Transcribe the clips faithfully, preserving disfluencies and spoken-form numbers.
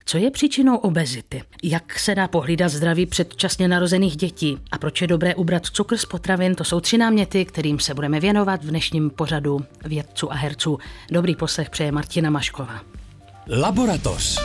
Co je příčinou obezity? Jak se dá pohlídat zdraví předčasně narozených dětí? A proč je dobré ubrat cukr z potravin? To jsou tři náměty, kterým se budeme věnovat v dnešním pořadu vědců a herců. Dobrý poslech přeje Martina Mašková. Laboratoř.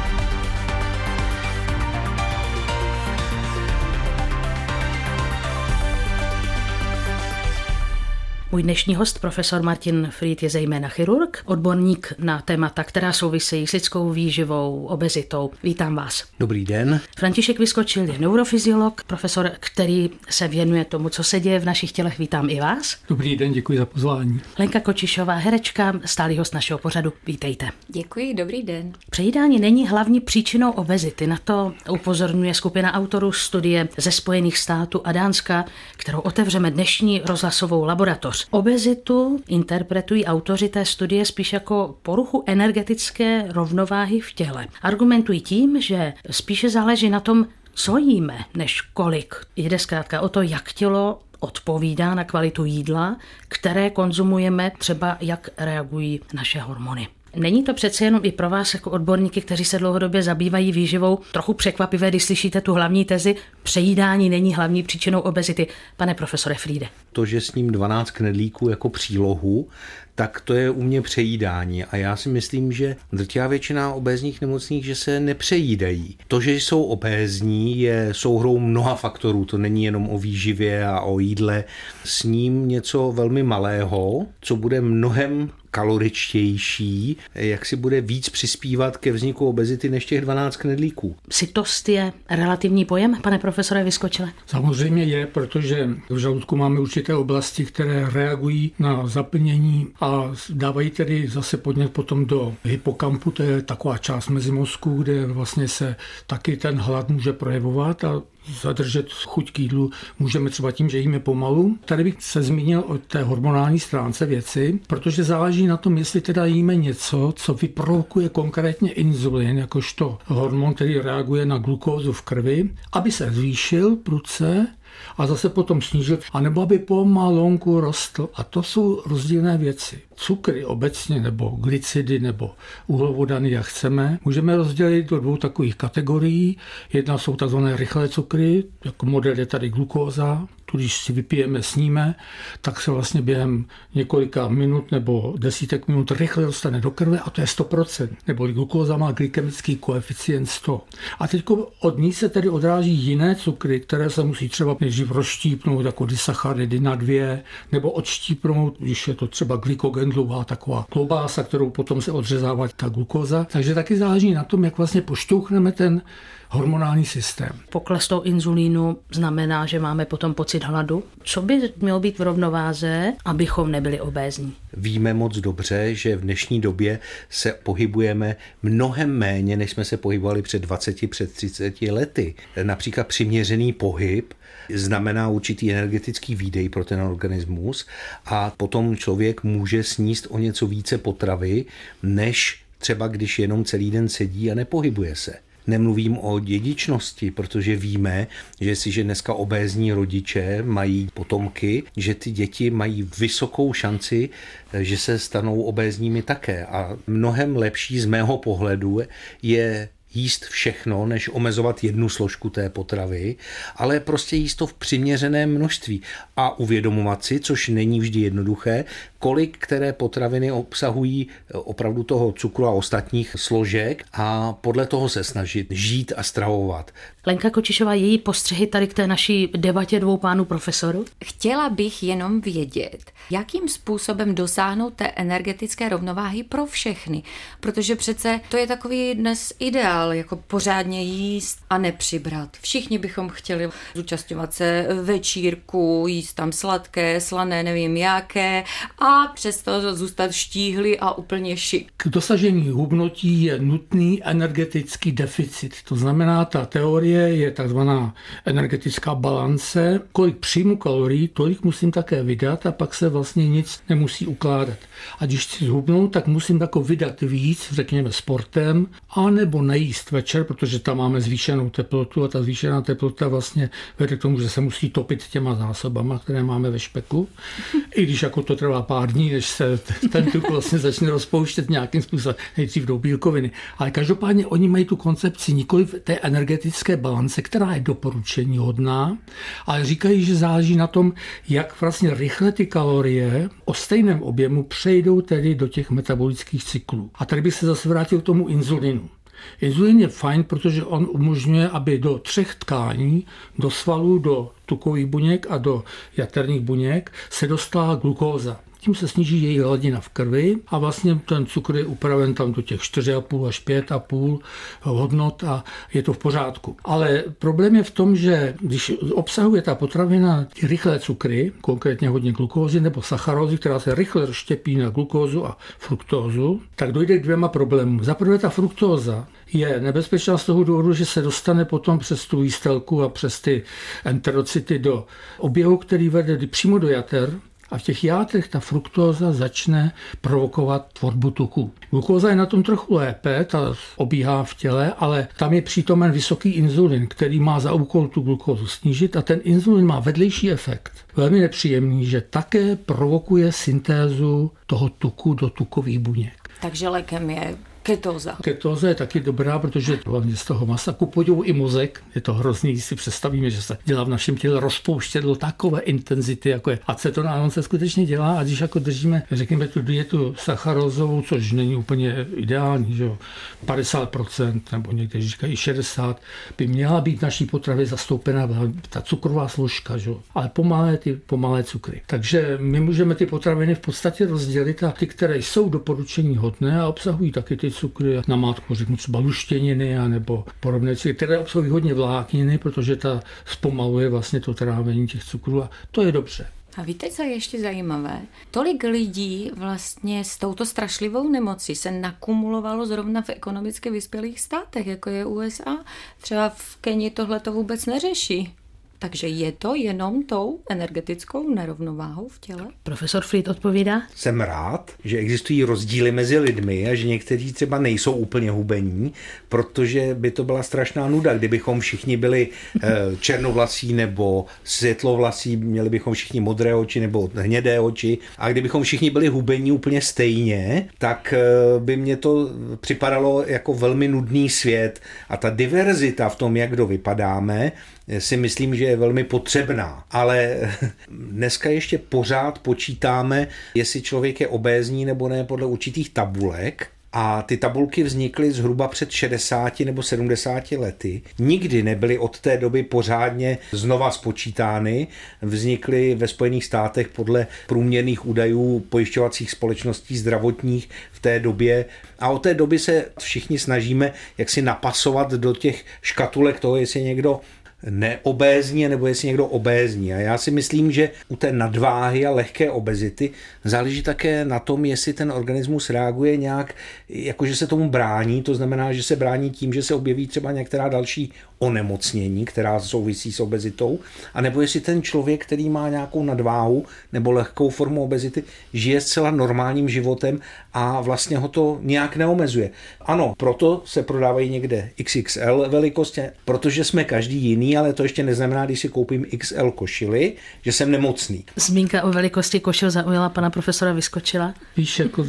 Můj dnešní host, profesor Martin Fried, je zejména chirurg, odborník na témata, která souvisejí s lidskou výživou, obezitou. Vítám vás. Dobrý den. František Vyskočil je neurofyziolog, profesor, který se věnuje tomu, co se děje v našich tělech. Vítám i vás. Dobrý den, děkuji za pozvání. Lenka Kočišová, herečka, stálý host našeho pořadu. Vítejte. Děkuji, dobrý den. Přejídání není hlavní příčinou obezity. Na to upozorňuje skupina autorů studie ze Spojených států a Dánska, kterou otevřeme dnešní rozhlasovou laboratoř. Obezitu interpretují autoři té studie spíš jako poruchu energetické rovnováhy v těle. Argumentují tím, že spíše záleží na tom, co jíme, než kolik. Jde zkrátka o to, jak tělo odpovídá na kvalitu jídla, které konzumujeme, třeba jak reagují naše hormony. Není to přece jenom i pro vás jako odborníky, kteří se dlouhodobě zabývají výživou, trochu překvapivé, když slyšíte tu hlavní tezi, přejídání není hlavní příčinou obezity. Pane profesore Friede. To, že s ním dvanáct knedlíků jako přílohu, tak to je u mě přejídání. A já si myslím, že drtivá většina obézních nemocných, že se nepřejídají. To, že jsou obézní, je souhrou mnoha faktorů. To není jenom o výživě a o jídle. S ním něco velmi malého, co bude mnohem kaloričtější, jak si bude víc přispívat ke vzniku obezity než těch dvanáct knedlíků. Sytost je relativní pojem, pane profesore Vyskočile? Samozřejmě je, protože v žaludku máme určité oblasti, které reagují na zaplnění a dávají tedy zase podnět potom do hypokampu, to je taková část mezimozku, kde vlastně se taky ten hlad může projevovat a zadržet chuť k jídlu můžeme třeba tím, že jíme pomalu. Tady bych se zmínil o té hormonální stránce věci, protože záleží na tom, jestli teda jíme něco, co vyprovokuje konkrétně inzulin, jakožto hormon, který reaguje na glukózu v krvi, aby se zvýšil prudce a zase potom snížil, anebo aby pomalonku rostl. A to jsou rozdílné věci. Cukry obecně, nebo glycidy, nebo uhlovodany, jak chceme, můžeme rozdělit do dvou takových kategorií. Jedna jsou takzvané rychlé cukry, jako model je tady glukóza. Tu, když si vypijeme, sníme, tak se vlastně během několika minut nebo desítek minut rychle dostane do krve a to je sto procent. Nebo glukóza má glykemický koeficient sto. A teď od ní se tedy odráží jiné cukry, které se musí třeba nejdřív rozštípnout jako disacharidy na dvě, nebo odštípnout, když je to třeba glykogen, dlouhá taková klobása, kterou potom se odřezává ta glukóza. Takže taky záleží na tom, jak vlastně pošťouchneme ten hormonální systém. Pokles toho inzulínu znamená, že máme potom pocit hladu. Co by mělo být v rovnováze, abychom nebyli obézní? Víme moc dobře, že v dnešní době se pohybujeme mnohem méně, než jsme se pohybovali před dvaceti, před třiceti lety. Například přiměřený pohyb znamená určitý energetický výdej pro ten organismus a potom člověk může sníst o něco více potravy, než třeba když jenom celý den sedí a nepohybuje se. Nemluvím o dědičnosti, protože víme, že jestliže dneska obézní rodiče mají potomky, že ty děti mají vysokou šanci, že se stanou obézními také. A mnohem lepší z mého pohledu je jíst všechno, než omezovat jednu složku té potravy, ale prostě jíst to v přiměřeném množství a uvědomovat si, což není vždy jednoduché, kolik které potraviny obsahují opravdu toho cukru a ostatních složek a podle toho se snažit žít a stravovat. Lenka Kočišová, její postřehy tady k té naší debatě dvou pánů profesorů? Chtěla bych jenom vědět, jakým způsobem dosáhnout té energetické rovnováhy pro všechny, protože přece to je takový dnes ideál, jako pořádně jíst a nepřibrat. Všichni bychom chtěli zúčastňovat se večírku, jíst tam sladké, slané, nevím jaké a přesto zůstat štíhly a úplně šik. K dosažení hubnutí je nutný energetický deficit. To znamená, ta teorie je takzvaná energetická balance. Kolik přijmu kalorií, tolik musím také vydat a pak se vlastně nic nemusí ukládat. A když chci zhubnout, tak musím jako vydat víc, řekněme sportem, anebo najít jíst večer, protože tam máme zvýšenou teplotu a ta zvýšená teplota vlastně vede k tomu, že se musí topit těma zásobama, které máme ve špeku. I když jako to trvá pár dní, než se ten tuk vlastně začne rozpouštět nějakým způsobem, nejdřív jdou bílkoviny. Ale každopádně oni mají tu koncepci nikoli té energetické balance, která je doporučení hodná, ale říkají, že záleží na tom, jak vlastně rychle ty kalorie o stejném objemu přejdou tedy do těch metabolických cyklů. A tady bych se zase vrátil k tomu inzulinu. Inzulin je fajn, protože on umožňuje, aby do třech tkání, do svalů, do tukových buněk a do jaterních buněk se dostala glukóza. Tím se sníží její hladina v krvi a vlastně ten cukr je upraven tam do těch čtyři a půl až pět a půl hodnot a je to v pořádku. Ale problém je v tom, že když obsahuje ta potravina ty rychlé cukry, konkrétně hodně glukózy nebo sacharózy, která se rychle rozštěpí na glukózu a fruktózu, tak dojde k dvěma problémům. Za prvé ta fruktóza je nebezpečná z toho důvodu, že se dostane potom přes tu výstelku a přes ty enterocyty do oběhu, který vede přímo do jater. A v těch játrech ta fruktóza začne provokovat tvorbu tuku. Glukóza je na tom trochu lépe, ta obíhá v těle, ale tam je přítomen vysoký inzulin, který má za úkol tu glukózu snížit a ten inzulin má vedlejší efekt. Velmi nepříjemný, že také provokuje syntézu toho tuku do tukových buněk. Takže lékem je ketóza. Ketóza je taky dobrá, protože hlavně z toho masa ku podivu i mozek. Je to hrozný, když si představíme, že se dělá v našem těle rozpouštět do takové intenzity, jako je aceton, a on se skutečně dělá. A když jako držíme, řekněme, tu dietu sacharózovou, což není úplně ideální, že jo, padesát procent nebo někteří říkají šedesát procent, by měla být naší potravě zastoupena ta cukrová složka, že jo, ale pomalé ty pomalé cukry. Takže my můžeme ty potraviny v podstatě rozdělit a ty, které jsou doporučení hodné a obsahují taky ty cukry, namátkou řeknu třeba luštěniny nebo podobné cukry, které obsahují hodně vlákniny, protože ta zpomaluje vlastně to trávení těch cukrů a to je dobře. A víte, co je ještě zajímavé? Tolik lidí vlastně s touto strašlivou nemocí se nakumulovalo zrovna v ekonomicky vyspělých státech, jako je U S A. Třeba v Keni tohle to vůbec neřeší. Takže je to jenom tou energetickou nerovnováhou v těle? Profesor Fried odpovídá. Jsem rád, že existují rozdíly mezi lidmi a že někteří třeba nejsou úplně hubení, protože by to byla strašná nuda, kdybychom všichni byli černovlasí nebo světlovlasí, měli bychom všichni modré oči nebo hnědé oči a kdybychom všichni byli hubení úplně stejně, tak by mě to připadalo jako velmi nudný svět a ta diverzita v tom, jak kdo vypadáme, si myslím, že je velmi potřebná. Ale dneska ještě pořád počítáme, jestli člověk je obézní nebo ne podle určitých tabulek. A ty tabulky vznikly zhruba před šedesáti nebo sedmdesáti lety. Nikdy nebyly od té doby pořádně znova spočítány. Vznikly ve Spojených státech podle průměrných údajů pojišťovacích společností zdravotních v té době. A od té doby se všichni snažíme jaksi napasovat do těch škatulek toho, jestli někdo neobézní, nebo jestli někdo obézní. A já si myslím, že u té nadváhy a lehké obezity záleží také na tom, jestli ten organismus reaguje nějak, jakože se tomu brání, to znamená, že se brání tím, že se objeví třeba některá další onemocnění, která souvisí s obezitou, anebo jestli ten člověk, který má nějakou nadváhu nebo lehkou formu obezity, žije zcela normálním životem a vlastně ho to nějak neomezuje. Ano, proto se prodávají někde X X L velikosti, protože jsme každý jiný, ale to ještě neznamená, když si koupím X L košili, že jsem nemocný. Zmínka o velikosti košil zaujala pana profesora Vyskočila. Víš, jako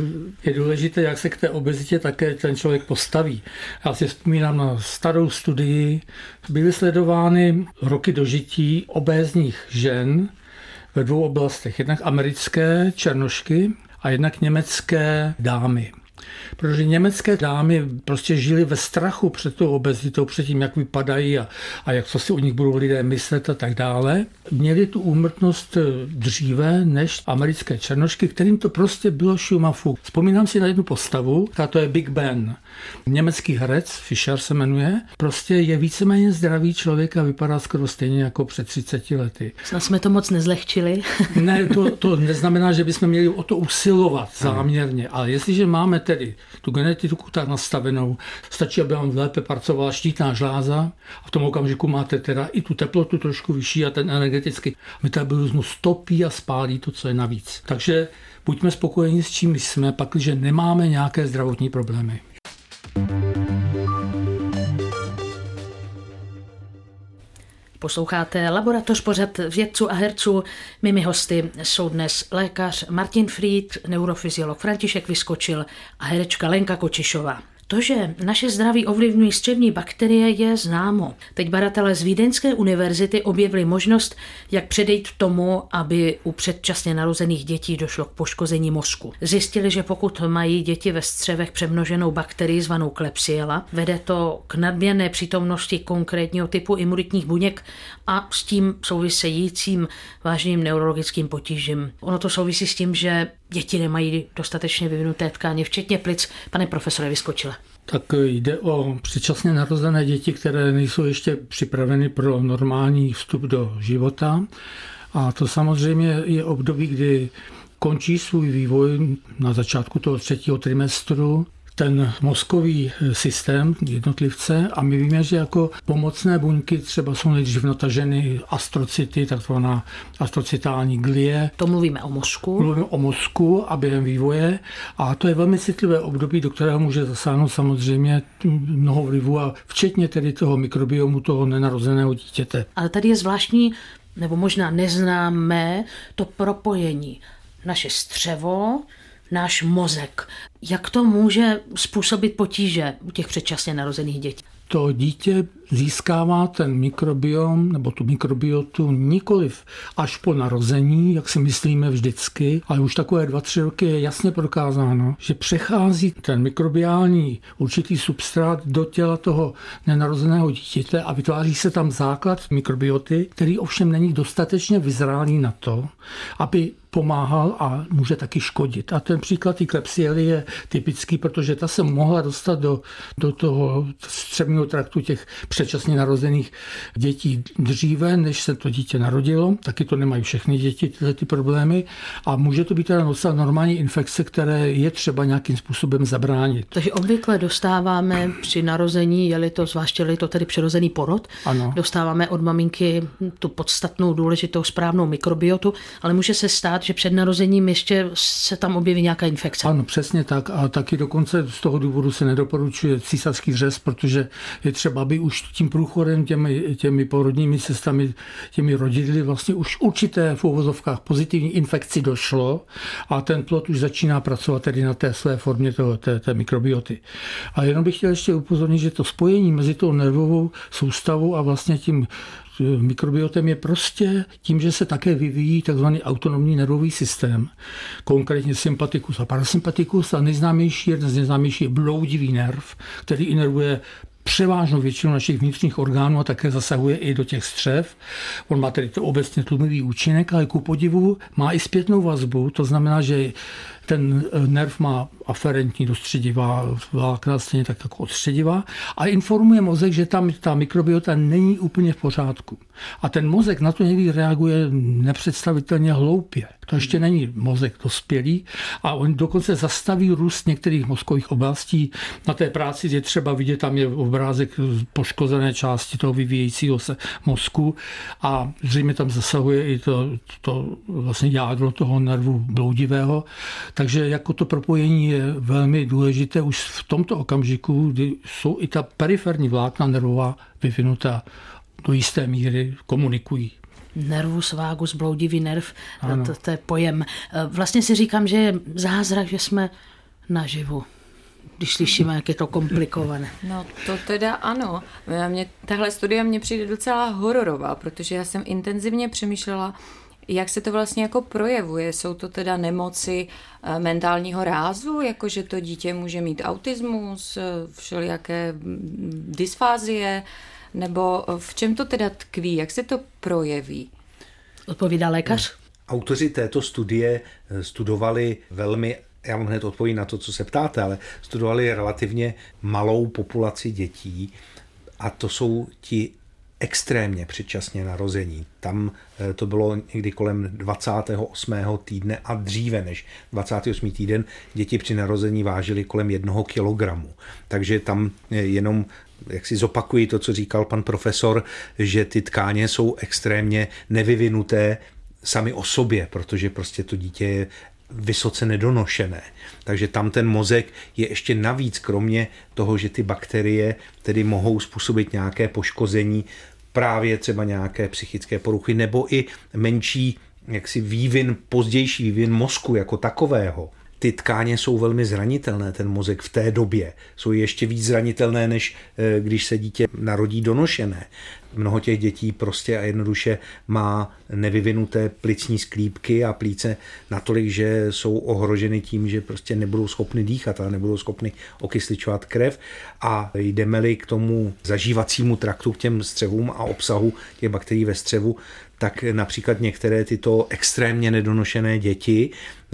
je důležité, jak se k té obezitě také ten člověk postaví. Já si vzpomínám na starou studii, byly sledovány roky dožití obézních žen ve dvou oblastech. Jednak americké černošky a jednak německé dámy. Protože německé dámy prostě žily ve strachu před tou obezitou, před tím, jak vypadají a, a jak co si o nich budou lidé myslet a tak dále. Měli tu úmrtnost dříve než americké černošky, kterým to prostě bylo šumafu. Vzpomínám si na jednu postavu, a to je Big Ben. Německý herec, Fischer se jmenuje, prostě je víceméně zdravý člověk a vypadá skoro stejně jako před třiceti lety. Snad jsme to moc nezlehčili. Ne, to, to neznamená, že bychom měli o to usilovat záměrně, ale jestliže máme tedy tu genetiku tak nastavenou, stačí, aby vám lépe pracovala štítná žláza a v tom okamžiku máte teda i tu teplotu trošku vyšší a ten energetický metabolismus topí a spálí to, co je navíc. Takže buďme spokojeni s čím jsme, pakliže nemáme nějaké zdravotní problémy. Posloucháte Laboratoř, pořad vědců a herců. Mými hosty jsou dnes lékař Martin Frýd, neurofyziolog František Vyskočil a herečka Lenka Kočišová. To, že naše zdraví ovlivňují střevní bakterie, je známo. Teď badatelé z Vídeňské univerzity objevili možnost, jak předejít tomu, aby u předčasně narozených dětí došlo k poškození mozku. Zjistili, že pokud mají děti ve střevech přemnoženou bakterii zvanou Klebsiella, vede to k nadměrné přítomnosti konkrétního typu imunitních buněk a s tím souvisejícím vážným neurologickým potížím. Ono to souvisí s tím, že děti nemají dostatečně vyvinuté tkáně, včetně plic. Pane profesore Vyskočile. Tak jde o předčasně narozené děti, které nejsou ještě připraveny pro normální vstup do života. A to samozřejmě je období, kdy končí svůj vývoj na začátku toho třetího trimestru ten mozkový systém jednotlivce a my víme, že jako pomocné buňky třeba jsou nejdřív nataženy astrocyty, takzvaná astrocitální glie. To mluvíme o mozku. Mluvíme o mozku a během vývoje a to je velmi citlivé období, do kterého může zasáhnout samozřejmě mnoho vlivů a včetně tedy toho mikrobiomu toho nenarozeného dítěte. Ale tady je zvláštní, nebo možná neznámé to propojení. Naše střevo, náš mozek. Jak to může způsobit potíže u těch předčasně narozených dětí? To dítě získává ten mikrobiom nebo tu mikrobiotu nikoliv až po narození, jak si myslíme vždycky, ale už takové dva, tři roky je jasně prokázáno, že přechází ten mikrobiální určitý substrát do těla toho nenarozeného dítěte a vytváří se tam základ mikrobioty, který ovšem není dostatečně vyzrálý na to, aby pomáhal a může taky škodit. A ten příklad té Klebsiely je typický, protože ta se mohla dostat do, do toho střevního traktu těch předčasně narozených dětí dříve, než se to dítě narodilo. Taky to nemají všechny děti, tyhle ty problémy. A může to být teda docela normální infekce, které je třeba nějakým způsobem zabránit. Takže obvykle dostáváme při narození, je-li to, zvláště je to tedy přirozený porod, ano. Dostáváme od maminky tu podstatnou, důležitou, správnou mikrobiotu, ale může se stát, že před narozením ještě se tam objeví nějaká infekce. Ano, přesně tak. A taky dokonce z toho důvodu se nedoporučuje císařský řez, protože je třeba, aby už tím průchodem, těmi, těmi porodními cestami, těmi rodidly vlastně už určité v uvozovkách pozitivní infekci došlo a ten plod už začíná pracovat tedy na té své formě toho, té, té mikrobioty. A jenom bych chtěl ještě upozornit, že to spojení mezi tou nervovou soustavou a vlastně tím mikrobiotem je prostě tím, že se také vyvíjí takzvaný autonomní nervový systém, konkrétně sympatikus a parasympatikus a nejznámější, jeden z nejznámějších je bloudivý nerv, který inervuje převážnou většinu našich vnitřních orgánů a také zasahuje i do těch střev. On má tedy to obecně tlumivý účinek, ale ku podivu má i zpětnou vazbu, to znamená, že ten nerv má aferentní dostředivá vlákna, stejně tak jako odstředivá a informuje mozek, že tam ta mikrobiota není úplně v pořádku. A ten mozek na to někdy reaguje nepředstavitelně hloupě. To ještě není mozek dospělý a on dokonce zastaví růst některých mozkových oblastí. Na té práci je třeba vidět, tam je obrázek poškozené části toho vyvíjejícího se mozku a zřejmě tam zasahuje i to, to vlastně jádro toho nervu bloudivého. Takže jako to propojení je velmi důležité už v tomto okamžiku, kdy jsou i ta periferní vlákna nervová vyvinutá do jisté míry, komunikují. Nervus vagus, bloudivý nerv, to, to je pojem. Vlastně si říkám, že je zázrak, že jsme naživu, když slyšíme, jak je to komplikované. No to teda ano. Mě, tahle studie mě přijde docela hororová, protože já jsem intenzivně přemýšlela, jak se to vlastně jako projevuje. Jsou to teda nemoci mentálního rázu, jakože to dítě může mít autismus, všelijaké dysfázie, nebo v čem to teda tkví, jak se to projeví? Odpovídá lékař? Autoři této studie studovali velmi, já vám hned odpovím na to, co se ptáte, ale studovali relativně malou populaci dětí a to jsou ti extrémně předčasně narození. Tam to bylo někdy kolem dvacátého osmého týdne a dříve než dvacátý osmý týden děti při narození vážily kolem jednoho kilogramu. Takže tam jenom, jak si zopakuji to, co říkal pan profesor, že ty tkáně jsou extrémně nevyvinuté sami o sobě, protože prostě to dítě je vysoce nedonošené. Takže tam ten mozek je ještě navíc, kromě toho, že ty bakterie tedy mohou způsobit nějaké poškození, právě třeba nějaké psychické poruchy nebo i menší jaksi vývin, pozdější vývin mozku jako takového. Ty tkáně jsou velmi zranitelné, ten mozek v té době. Jsou ještě víc zranitelné, než když se dítě narodí donošené. Mnoho těch dětí prostě a jednoduše má nevyvinuté plicní sklípky a plíce natolik, že jsou ohroženy tím, že prostě nebudou schopny dýchat a nebudou schopny okysličovat krev. A jdeme-li k tomu zažívacímu traktu, k těm střevům a obsahu těch bakterií ve střevu, tak například některé tyto extrémně nedonošené děti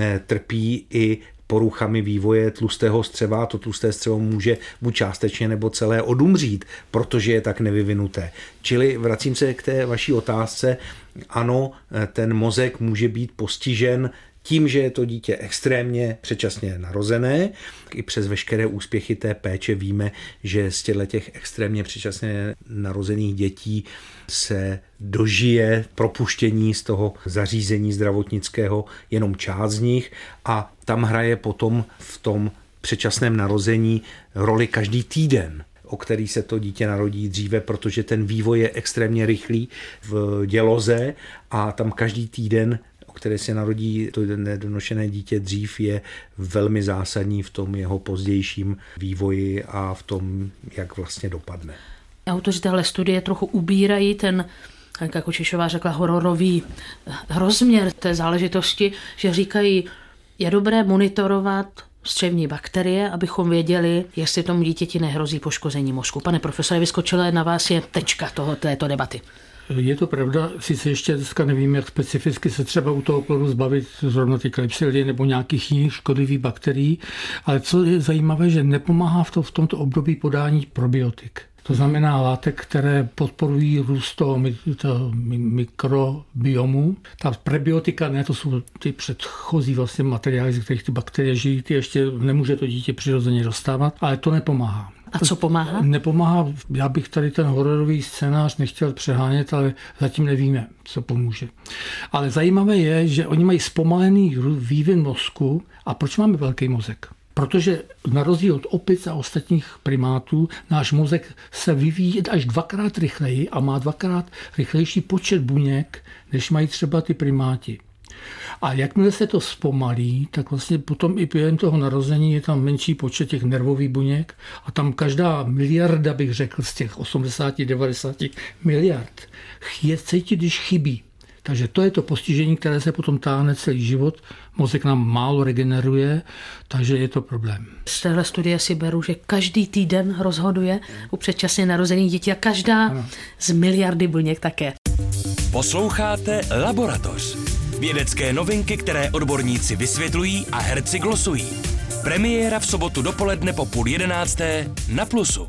trpí i poruchami vývoje tlustého střeva. To tlusté střevo může buď částečně nebo celé odumřít, protože je tak nevyvinuté. Čili vracím se k té vaší otázce. Ano, ten mozek může být postižen tím, že je to dítě extrémně předčasně narozené. I přes veškeré úspěchy té péče víme, že z těch extrémně předčasně narozených dětí se dožije propuštění z toho zařízení zdravotnického jenom část z nich a tam hraje potom v tom předčasném narození roli každý týden, o který se to dítě narodí dříve, protože ten vývoj je extrémně rychlý v děloze a tam každý týden, o které se narodí to nedonošené dítě dřív, je velmi zásadní v tom jeho pozdějším vývoji a v tom, jak vlastně dopadne. Autoři téhle studie trochu ubírají ten, jak Kočišová řekla, hororový rozměr té záležitosti, že říkají, je dobré monitorovat střevní bakterie, abychom věděli, jestli tomu dítěti nehrozí poškození mozku. Pane profesore Vyskočilé, na vás je tečka toho, této debaty. Je to pravda, sice ještě dneska nevím, jak specificky se třeba u toho kloru zbavit zrovna ty Klebsiellie nebo nějakých jiných škodlivých bakterií, ale co je zajímavé, že nepomáhá v, to, v tomto období podání probiotik. To znamená látek, které podporují růst toho, toho mikrobiomu. Ta prebiotika, ne, to jsou ty předchozí vlastně materiály, ze kterých ty bakterie žijí, ty ještě nemůže to dítě přirozeně dostávat, ale to nepomáhá. A co pomáhá? Nepomáhá, já bych tady ten hororový scénář nechtěl přehánět, ale zatím nevíme, co pomůže. Ale zajímavé je, že oni mají zpomalený vývin mozku. A proč máme velký mozek? Protože na rozdíl od opic a ostatních primátů náš mozek se vyvíjí až dvakrát rychleji a má dvakrát rychlejší počet buněk, než mají třeba ty primáti. A jakmile se to zpomalí, tak vlastně potom i během toho narození je tam menší počet těch nervových buněk a tam každá miliarda, bych řekl, z těch osmdesát devadesát miliard je cítit, když chybí. Takže to je to postižení, které se potom táhne celý život. Mozek nám málo regeneruje, takže je to problém. Z téhle studie si beru, že každý týden rozhoduje u předčasně narozených dětí a každá ano. z miliardy buněk také. Posloucháte Laboratoř. Vědecké novinky, které odborníci vysvětlují a herci glosují. Premiéra v sobotu dopoledne po půl jedenácté na Plusu.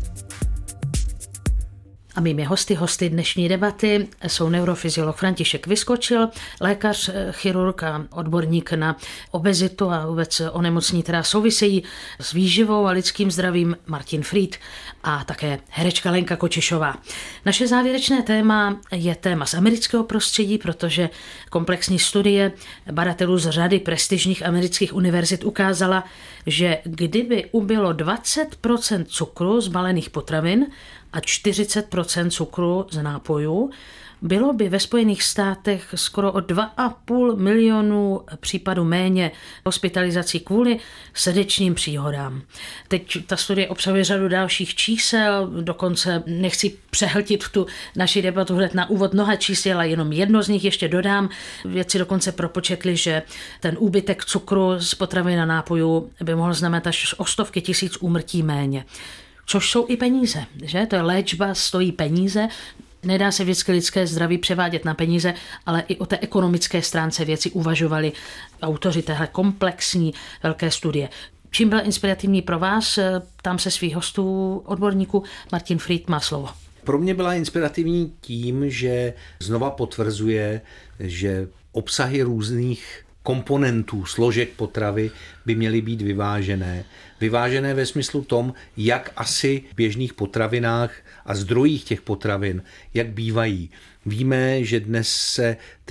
A mými hosty, hosty dnešní debaty jsou neurofyziolog František Vyskočil, lékař, chirurg a odborník na obezitu a vůbec onemocnění, která souvisejí s výživou a lidským zdravím Martin Frýd a také herečka Lenka Kočišová. Naše závěrečné téma je téma z amerického prostředí, protože komplexní studie badatelů z řady prestižních amerických univerzit ukázala, že kdyby ubylo dvacet procent cukru z balených potravin a čtyřicet procent cukru z nápojů, bylo by ve Spojených státech skoro o dva a půl milionu případů méně hospitalizací kvůli srdečním příhodám. Teď ta studie obsahuje řadu dalších čísel, dokonce nechci přehltit tu naši debatu hned na úvod mnoha čísel, ale jenom jedno z nich ještě dodám. Vědci dokonce propočetli, že ten úbytek cukru z potravin a nápojů by mohl znamenat až o stovky tisíc úmrtí méně. Což jsou i peníze, že? To je léčba, stojí peníze. Nedá se vždycky lidské zdraví převádět na peníze, ale i o té ekonomické stránce věci uvažovali autoři téhle komplexní velké studie. Čím byla inspirativní pro vás? Tam se svých hostů, odborníků, Martin Frýd má slovo. Pro mě byla inspirativní tím, že znova potvrzuje, že obsahy různých komponentů, složek potravy by měly být vyvážené. Vyvážené ve smyslu tom, jak asi v běžných potravinách a zdrojích těch potravin, jak bývají. Víme, že dnes se ty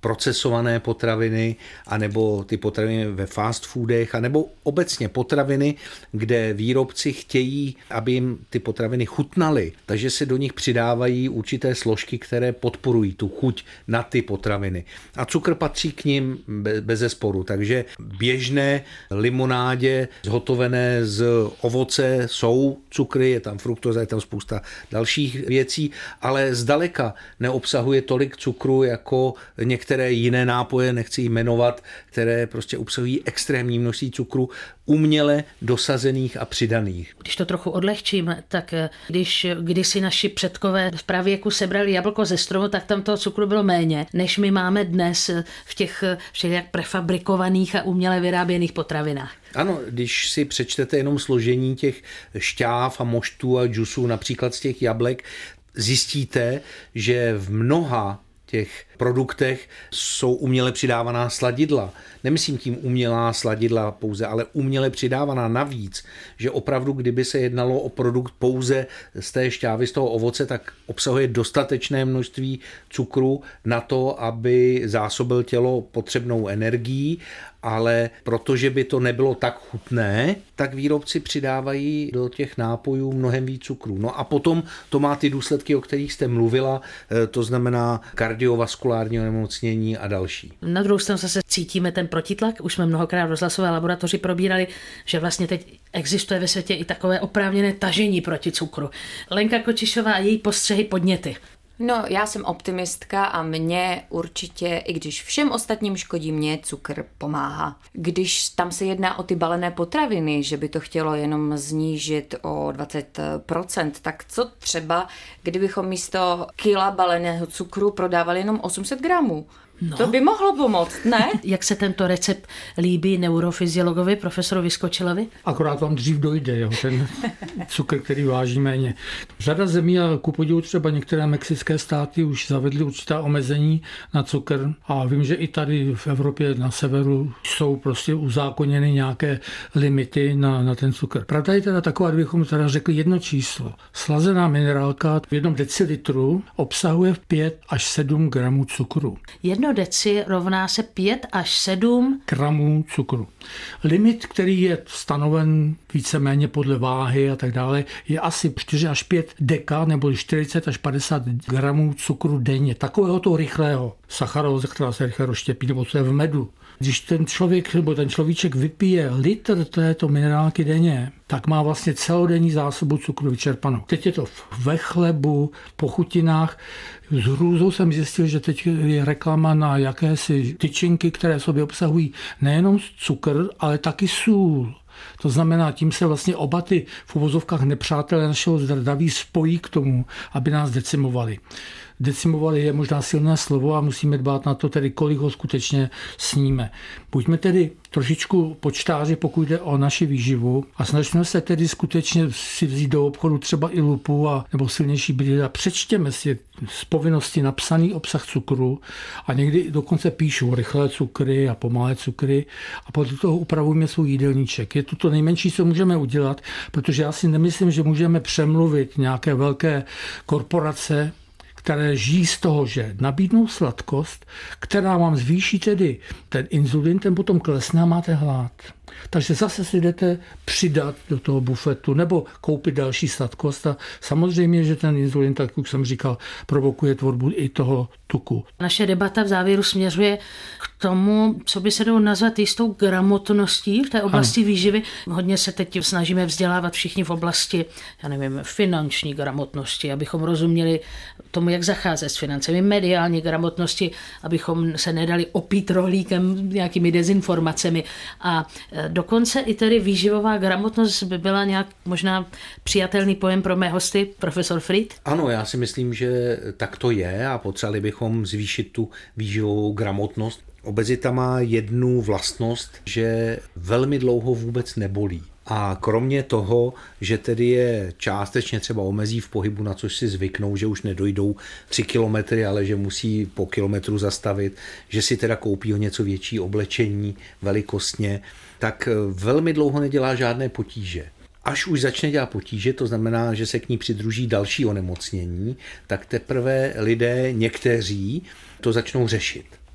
procesované potraviny, anebo ty potraviny ve fast foodech, anebo obecně potraviny, kde výrobci chtějí, aby jim ty potraviny chutnaly, takže se do nich přidávají určité složky, které podporují tu chuť na ty potraviny. A cukr patří k nim bezesporu, takže běžné limonádě zhotovené z ovoce jsou cukry, je tam fruktoza, je tam spousta dalších věcí, ale zdaleka neobsahuje tolik cukru jako některé jiné nápoje, nechci jmenovat, které prostě obsahují extrémní množství cukru, uměle dosazených a přidaných. Když to trochu odlehčím, tak když kdysi naši předkové v pravěku sebrali jablko ze stromu, tak tam toho cukru bylo méně, než my máme dnes v těch všelijak prefabrikovaných a uměle vyráběných potravinách. Ano, když si přečtete jenom složení těch šťáv a moštů a džusů, například z těch jablek, zjistíte, že v mnoha těch produktech jsou uměle přidávaná sladidla. Nemyslím tím umělá sladidla pouze, ale uměle přidávaná navíc, že opravdu, kdyby se jednalo o produkt pouze z té šťávy, z toho ovoce, tak obsahuje dostatečné množství cukru na to, aby zásobil tělo potřebnou energií, ale protože by to nebylo tak chutné, tak výrobci přidávají do těch nápojů mnohem víc cukru. No a potom to má ty důsledky, o kterých jste mluvila, to znamená kardiovaskulární onemocnění a další. Na druhou stranu zase cítíme ten protitlak. Už jsme mnohokrát v rozhlasové laboratoři probírali, že vlastně teď existuje ve světě i takové oprávněné tažení proti cukru. Lenka Kočišová a její postřehy, podněty. No, já jsem optimistka a mně určitě, i když všem ostatním škodí, mě cukr pomáhá. Když tam se jedná o ty balené potraviny, že by to chtělo jenom znížit o dvacet procent, tak co třeba, kdybychom místo kila baleného cukru prodávali jenom osm set gramů? No. To by mohlo pomoct, ne? Jak se tento recept líbí neurofyziologovi, profesoru Vyskočilovi? Akorát vám dřív dojde, jo, ten cukr, který váží méně. Řada zemí a ku podivu třeba některé mexické státy už zavedly určitá omezení na cukr a vím, že i tady v Evropě na severu jsou prostě uzákoněny nějaké limity na, na ten cukr. Pravda je teda taková, kdybychom teda řekli jedno číslo. Slazená minerálka v jednom decilitru obsahuje pět až sedm gramů cukru. Jedno deci rovná se pět až sedm gramů cukru. Limit, který je stanoven víceméně podle váhy a tak dále, je asi čtyři až pět deka nebo čtyřicet až padesát gramů cukru denně. Takového toho rychlého sacharózy, která se rychle rozštěpí, nebo co je v medu. Když ten člověk nebo ten človíček vypije litr této minerálky denně, tak má vlastně celodenní zásobu cukru vyčerpanou. Teď je to ve chlebu, po chutinách. S hrůzou jsem zjistil, že teď je reklama na jakési tyčinky, které v sobě obsahují nejenom cukr, ale taky sůl. To znamená, tím se vlastně oba ty v uvozovkách nepřátelé našeho zdraví spojí k tomu, aby nás decimovali. Decimovali je možná silné slovo a musíme dbát na to, tedy kolik ho skutečně sníme. Buďme tedy trošičku počtáři, pokud jde o naši výživu a snažíme se tedy skutečně si vzít do obchodu třeba i lupu a, nebo silnější brýle a přečtěme si z povinnosti napsaný obsah cukru a někdy dokonce píšou rychlé cukry a pomalé cukry a podle toho upravujeme svůj jídelníček. Je to to nejmenší, co můžeme udělat, protože já si nemyslím, že můžeme přemluvit nějaké velké korporace, které žijí z toho, že nabídnou sladkost, která vám zvýší tedy ten inzulin, ten potom klesne a máte hlad. Takže zase si jdete přidat do toho bufetu nebo koupit další sladkost a samozřejmě, že ten inzulin, tak jak jsem říkal, provokuje tvorbu i toho tuku. Naše debata v závěru směřuje k tomu, co by se dalo nazvat jistou gramotností v té oblasti ano. výživy. Hodně se teď snažíme vzdělávat všichni v oblasti, já nevím, finanční gramotnosti, abychom rozuměli tomu, jak zacházet s financemi, mediální gramotnosti, abychom se nedali opít rohlíkem nějakými dezinformacemi a dokonce i tedy výživová gramotnost by byla nějak možná přijatelný pojem pro mé hosty, profesor Fried? Ano, já si myslím, že tak to je a potřebovali bychom zvýšit tu výživovou gramotnost. Obezita má jednu vlastnost, že velmi dlouho vůbec nebolí. A kromě toho, že tedy je částečně třeba omezí v pohybu, na což si zvyknou, že už nedojdou tři kilometry, ale že musí po kilometru zastavit, že si teda koupí o něco větší oblečení velikostně, tak velmi dlouho nedělá žádné potíže. Až už začne dělat potíže, to znamená, že se k ní přidruží další onemocnění, tak teprve lidé, někteří, to začnou řešit.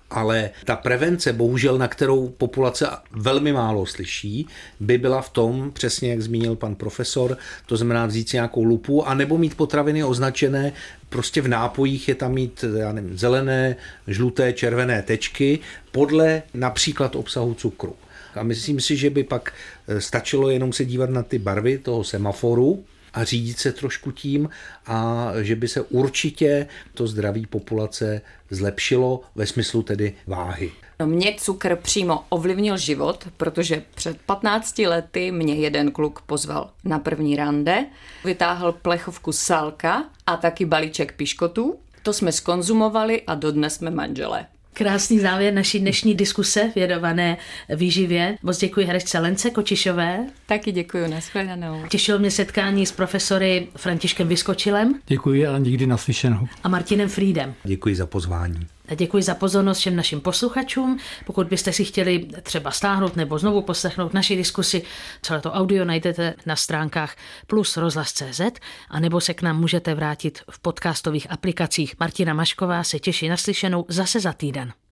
Ale ta prevence, bohužel, na kterou populace velmi málo slyší, by byla v tom, přesně jak zmínil pan profesor, to znamená vzít si nějakou lupu, anebo mít potraviny označené, prostě v nápojích je tam mít, já nevím, zelené, žluté, červené tečky podle například obsahu cukru. A myslím si, že by pak stačilo jenom se dívat na ty barvy toho semaforu a řídit se trošku tím a že by se určitě to zdraví populace zlepšilo ve smyslu tedy váhy. No, mě cukr přímo ovlivnil život, protože před patnácti lety mě jeden kluk pozval na první rande, vytáhl plechovku salka a taky balíček piškotů. To jsme skonzumovali a dodnes jsme manželé. Krásný závěr naší dnešní diskuse věnované výživě. Moc děkuji herečce Lence Kočišové. Taky děkuji, nashledanou. Těšilo mě setkání s profesory Františkem Vyskočilem. Děkuji a nikdy naslyšenou. A Martinem Friedem. Děkuji za pozvání. A děkuji za pozornost všem našim posluchačům. Pokud byste si chtěli třeba stáhnout nebo znovu poslechnout naši diskusi, celé to audio najdete na stránkách plus rozhlas tečka cé zet a nebo se k nám můžete vrátit v podcastových aplikacích. Martina Mašková se těší na slyšenou zase za týden.